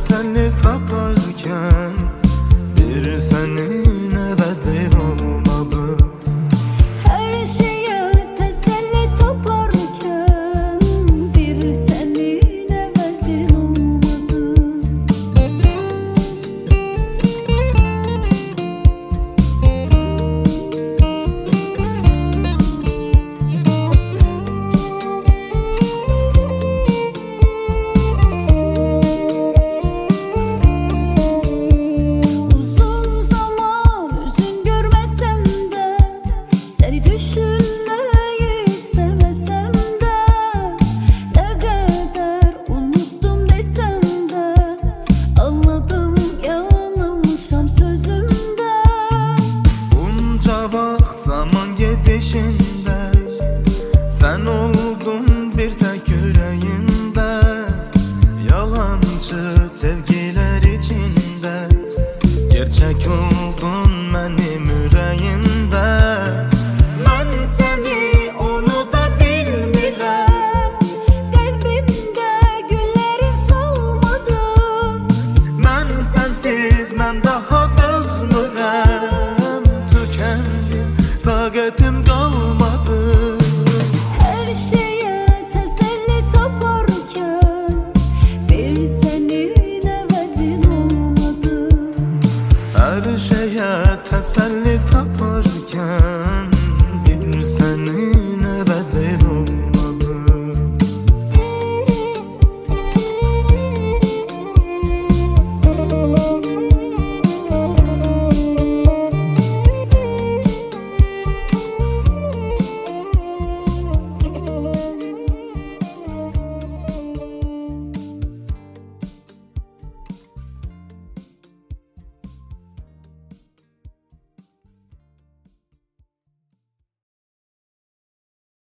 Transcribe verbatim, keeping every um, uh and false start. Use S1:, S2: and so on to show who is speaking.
S1: teselli taparken bir senin əvəzin olmadı.
S2: Her şeye teselli taparken bir senin əvəzin olmadı. Uzun zaman üzün görmesem de, seni düşünmeyi istemesem de, ne kadar unuttum desem de, anladım yanılmışam sözümde.
S1: Bunca vaxt zaman gedişində sən oldun bir tək ürəyimdə, yalancı sevgilər içində gerçək oldun mənim ürəyimdə. Mən səni unuda bilmirəm,
S2: Kalbimde gülleri solmadım.
S1: mən sənsiz mən daha dözmürəm. Tükəndim, taqətim qalmadı.
S2: Her şeye teselli taparken bir senin əvəzin olmadı.
S1: Hər şeyə təsəlli tapar